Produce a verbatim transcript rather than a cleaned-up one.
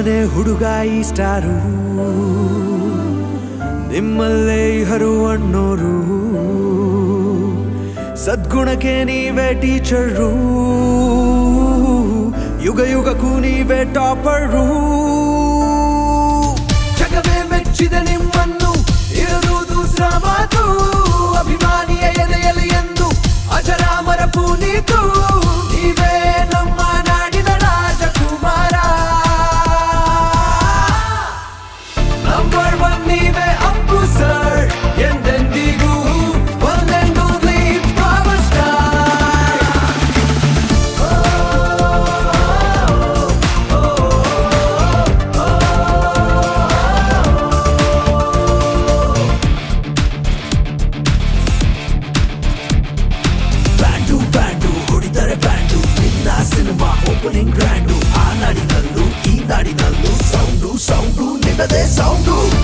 ನಿಮ್ಮನೆ ಹುಡುಗ ಈ ಸ್ಟಾರು ನಿಮ್ಮಲ್ಲೇ ಇಹರು ಅಣ್ಣೋರು ಸದ್ಗುಣಕ್ಕೆ ನೀವೇ ಟೀಚರು ಯುಗ ಯುಗಕ್ಕೂ ನೀವೇ ಟಾಪರು ಜಗವೇ ಮೆಚ್ಚಿದ ನಿಮ್ಮನ್ನು ಇರುವುದು ಶ್ರಮದು ಅಭಿಮಾನಿಯ ಎದೆಯಲ್ಲಿ ಎಂದು ಅಜರಾಮರ ಪುನೀತು ನೀವೇ ನಮ್ಮ ನಾಡಿನ ರಾಜಕುಮಾರ ನಂಬರ್ ಒನ್ ನೀವೇ ಅಪ್ಪು ಸರ್ ಎಂದೆಂದಿಗೂ ಒಂದೆಂದು ಪವರ್ ಸ್ಟಾರ್ ಬ್ಯಾಂಡು ಬ್ಯಾಂಡು ಹೊಡಿತಾರೆ ಬ್ಯಾಂಡು ನಿನ್ನ ಸಿನಿಮಾ ಓಪನಿಂಗ್ ಗ್ರ್ಯಾಂಡು ಆ ನಾಡಿನಲ್ಲೂ ಈ ನಾಡಿನಲ್ಲೂ ಸೌಂಡು ಸೌಂಡು ನಿನ್ನದೇ ಸೌಂಡು